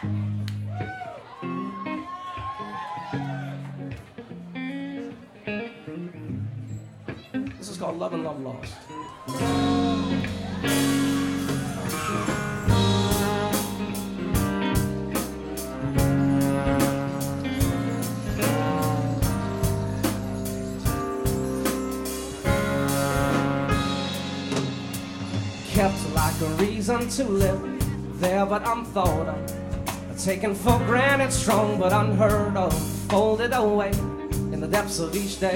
This is called Love and Love Lost. Kept like a reason to live there, but I'm thought of, taken for granted, strong but unheard of, folded away in the depths of each day.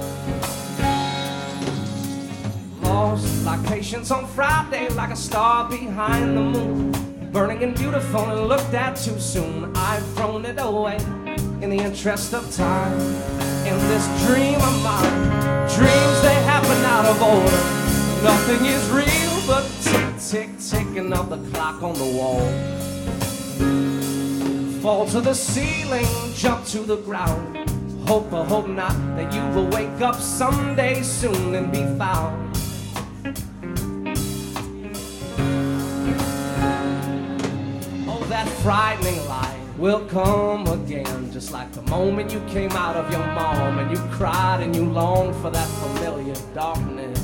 Lost like patience on Friday, like a star behind the moon, burning and beautiful and looked at too soon. I've thrown it away in the interest of time. In this dream of mine, dreams they happen out of order. Nothing is real but tick, tick, ticking of the clock on the wall. Fall to the ceiling, jump to the ground. Hope or hope not that you will wake up someday soon and be found. Oh, that frightening light will come again, just like the moment you came out of your mom and you cried and you longed for that familiar darkness.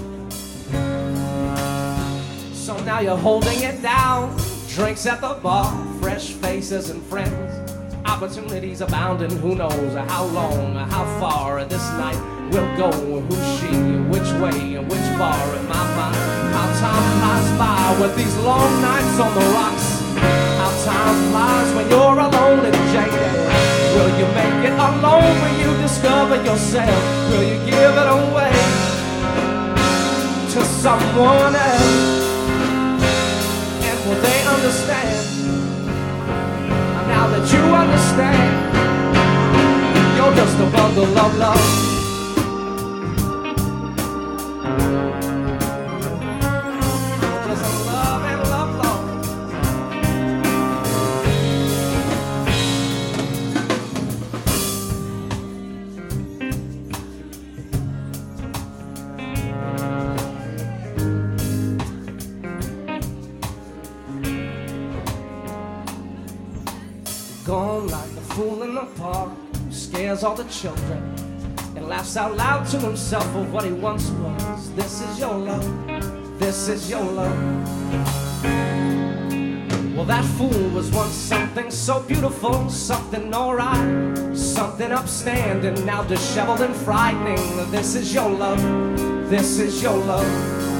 So now you're holding it down, drinks at the bar, fresh faces and friends, opportunities abounding. Who knows how long or how far this night will go, who's she, which way and which bar. In my mind, how time flies by with these long nights on the rocks. How time flies when you're alone and jaded. Will you make it alone? Will you discover yourself? Will you give it away to someone else? Will they understand? Now that you understand, you're just a bundle of love. Just a love and love lost. Gone like the fool in the park who scares all the children and laughs out loud to himself of what he once was. This is your love, this is your love. Well, that fool was once something so beautiful, something alright, something upstanding, now disheveled and frightening. This is your love, this is your love.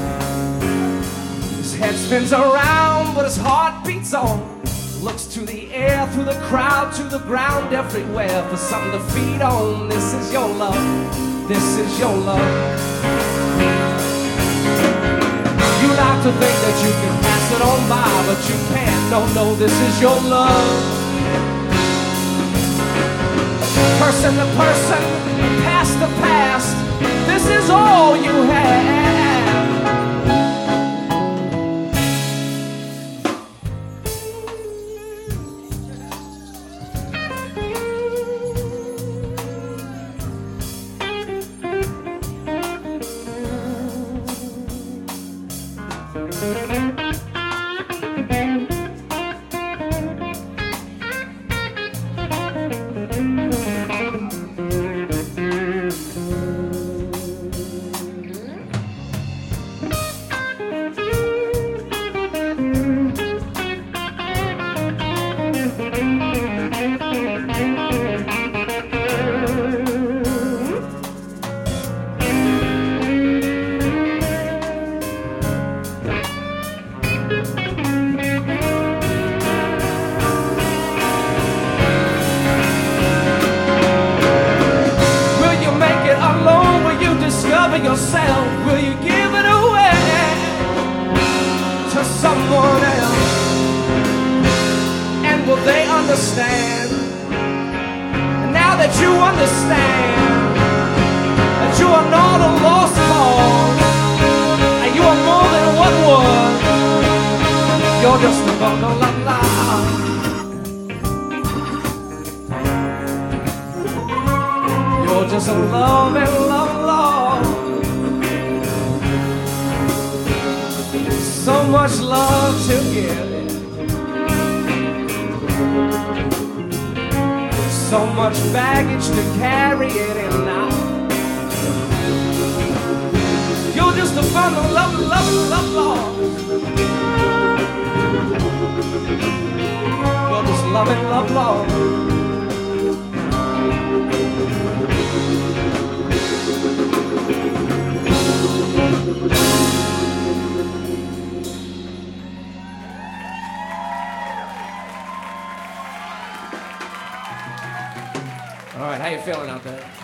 His head spins around but his heart beats on. Looks to the air, through the crowd, to the ground, everywhere for something to feed on. This is your love, this is your love. You like to think that you can pass it on by, but you can't. No, no, this is your love. Person to person, past to past, this is all you have. Yourself, will you give it away to someone else? And will they understand? And now that you understand that you are not a lost cause, and you are more than what was, you're just a bundle of love. You're just a love and love lost. So much love to give, so much baggage to carry it in now. You're just a bundle of love lost. You're just loving love lost. All right, how you feeling out there?